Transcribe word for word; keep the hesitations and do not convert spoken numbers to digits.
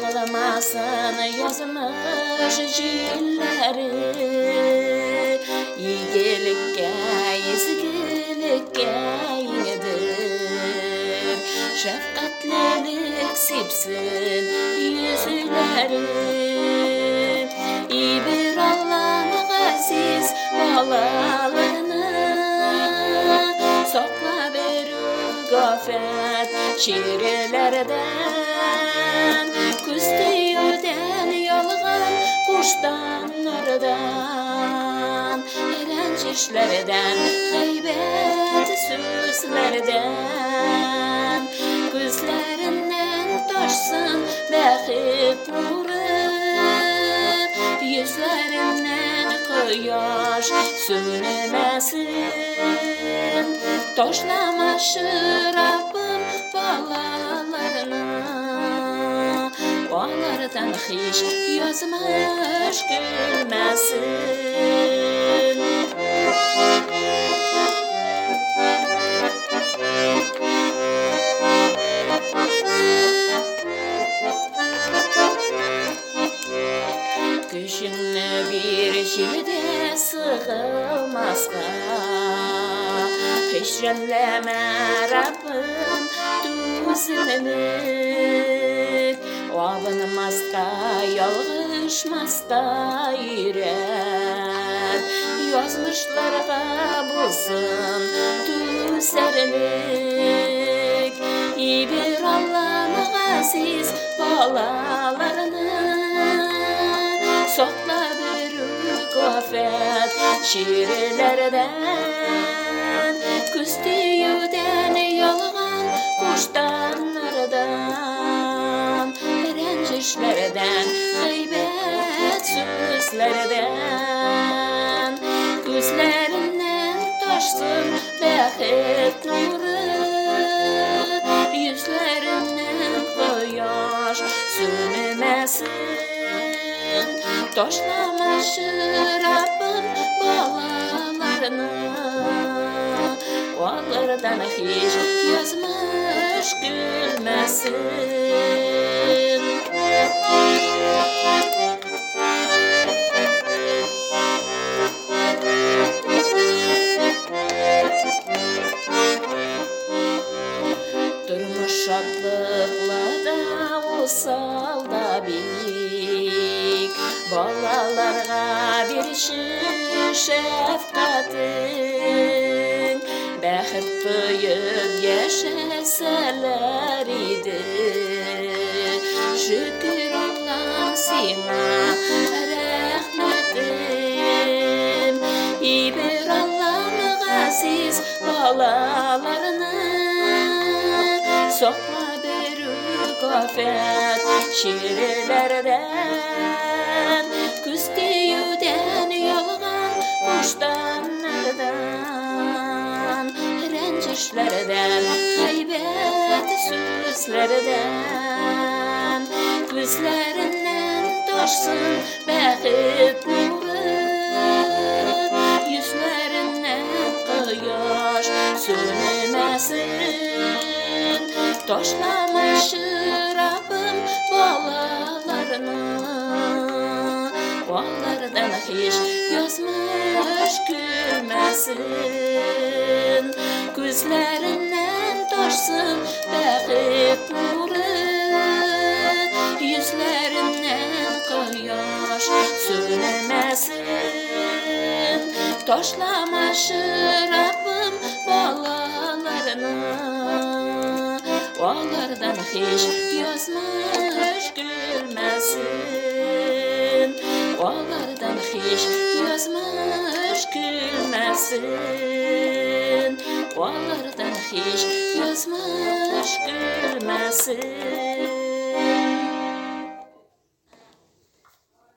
Dağılmasın yazmış cilleri, İyilikке, izgilikke yedir. Şefkatlilik sipsin yüzleri, İyi bir Allah'ın aziz balalarını sakla berü gafet şiirlerden, küstüyüden yolgan kuştanlardan, erencişlerden, gıybet sözlerden, gözlerinden taşsın bəxit nuru, yüzlerinden kıyaş sönmesin. Toşlamaşı Rabbim balalarını, onlardan hiç yazmış gülmesin. Kışını bir şilde sığılmazsa, peşrelleme Rabbim düzünlük, avınmazda yalgışmazda yürek, yazmışlarga bulsun düzerlik. İyi bir Allah'ın aziz balalarını sakla berü gafet şiirlerden, küstüyüden yolgan kuştanlardan, erencişlerden, gıybet sözlerden, gözlerinden taşsın bəxit nuru, yüzlerinden kıyaş sönmesin. Toşlamaşı Rabbim balalarını, onlardan hiç yazmış gülmesin. Durmuş şadlıkla da olsal da bik, balalarga bir şefkatin, bəxit duyup yaşasalar idi. Şükür Allah'ım sana rahmetim, İyi bir Allah'ın aziz balalarını sakla berü gafet şiirlerden, küstüyüden yolgan kuştanlardan, erencişlerden, gıybet sözlerden, gözlerinden taşsın bəxit nuru, yüzlerinden kıyaş sönmesin. Toşlamaşı Rabbim balalarını, onlardan hiç yazmış gülmesin. Gözlerinden taşsın bəxit nuru, yüzlerinden kıyaş sönmesin. Toşlamaşı Rabbim balalarını, onlardan hiç yazmış gülmesin. Onlardan hiç yazmış gülmesin. Onlardan hiç yazmış gülmesin.